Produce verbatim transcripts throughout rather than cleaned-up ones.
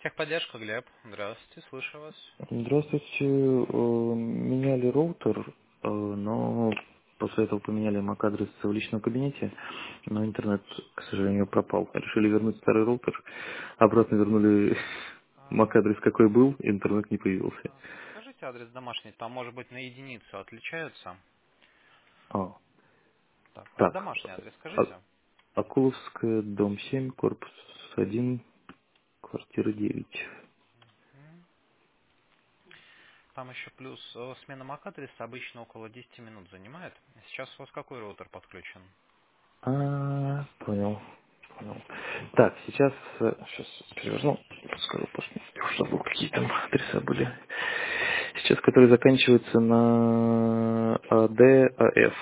Техподдержка, Глеб. Здравствуйте, слышу вас. Здравствуйте. Э, Меняли роутер, э, но после этого поменяли эм эй си-адрес в личном кабинете, но интернет, к сожалению, пропал. Решили вернуть старый роутер, обратно вернули эм А, эй си-адрес, какой был, интернет не появился. так, скажите адрес домашний, там может быть на единицу отличаются. А, Так, а так, домашний адрес А- скажите? Акуловская, дом семь, корпус один, квартира девять. М. Там еще плюс э, смена мак-адреса обычно около десяти минут занимает. Сейчас у вас какой роутер подключен? А, понял. Понял. Так, сейчас, э, сейчас переверну, скажу, посмотрю, чтобы какие там адреса были. Сейчас, который заканчивается на а дэ а эф.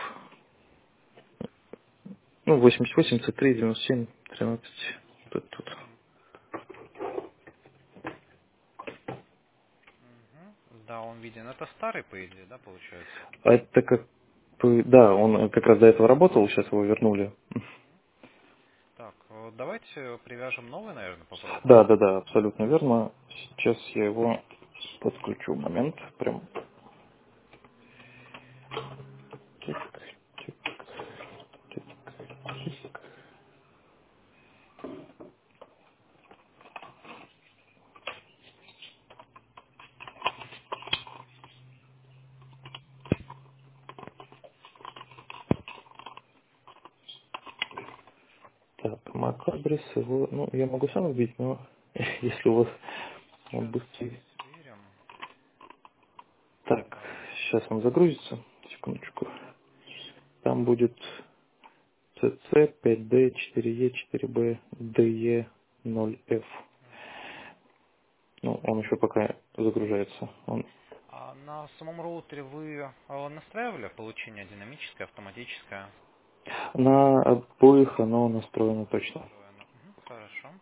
Ну, восемьдесят восемь, цэ три, девяносто семь, тринадцать. Тут, тут. Мгм. Да, он виден. Это старый, по идее, да, получается? А это как бы- да, он как раз до этого работал, сейчас его вернули. Так, э, давайте привяжем новый, наверное, Да, попробуем. да, да, абсолютно верно. Сейчас я его подключу. Момент. Прям. Тик, тик, тик, тик. Так, мак адрес его, ну, я могу сам вбить, но если у вас он Сейчас быстрее. сверим. Так, Так. сейчас он загрузится. Секундочку. Там будет цэ цэ пять дэ четыре е четыре бэ дэ е ноль эф. Ну, он еще пока загружается. Он А на самом роутере вы э, настраивали получение динамическое, автоматическое? на обоих оно настроено точно. Настроено. Мгм, хорошо.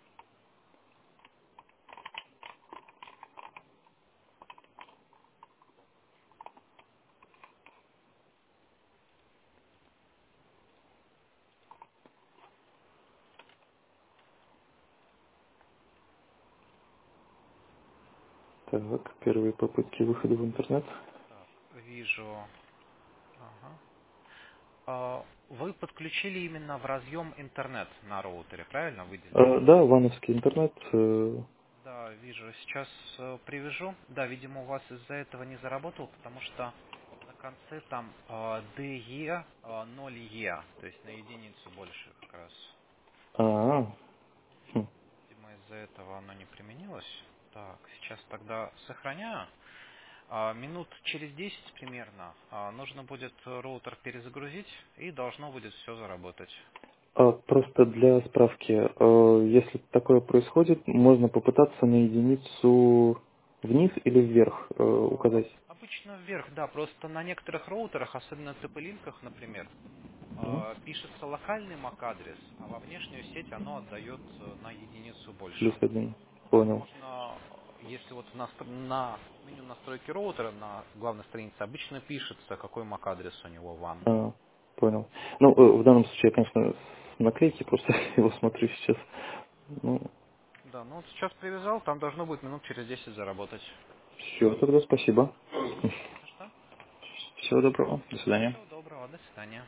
Так, первые попытки выхода в интернет. Так, вижу. Ага. А, вы подключили именно в разъем интернет на роутере, правильно Э, выделили? да, вановский интернет. э, Да, вижу. Сейчас э, привяжу. Да, видимо, у вас из-за этого не заработал, потому что на конце там э, дэ е э, ноль е, то есть на единицу больше как раз. а, хм. Видимо, из-за этого оно не применилось. Так, сейчас тогда сохраняю. А, Минут через десять примерно а, нужно будет роутер перезагрузить и должно будет все заработать. А, просто для справки, э, если такое происходит, можно попытаться на единицу вниз или вверх э, А, указать. Обычно вверх, да, просто на некоторых роутерах, особенно тэ пэ-линках, например, Ну, а, пишется локальный мак-адрес, а во внешнюю сеть оно отдает э, на единицу плюс больше. один. Понял. Возможно, э, если вот в настро- на меню настройки роутера на главной странице обычно пишется, какой мак-адрес у него ван. А, понял. Ну, э, в данном случае я, конечно, с наклейки просто его смотрю сейчас. Ну, Да, ну вот сейчас привязал, там должно будет минут через десять заработать. все, тогда спасибо. Не за что. Всего доброго. До свидания. Всего доброго, до свидания.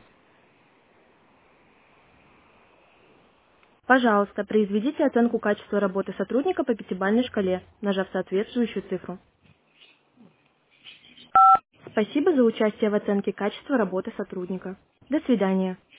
Пожалуйста, произведите оценку качества работы сотрудника по пятибалльной шкале, нажав соответствующую цифру. Спасибо за участие в оценке качества работы сотрудника. До свидания.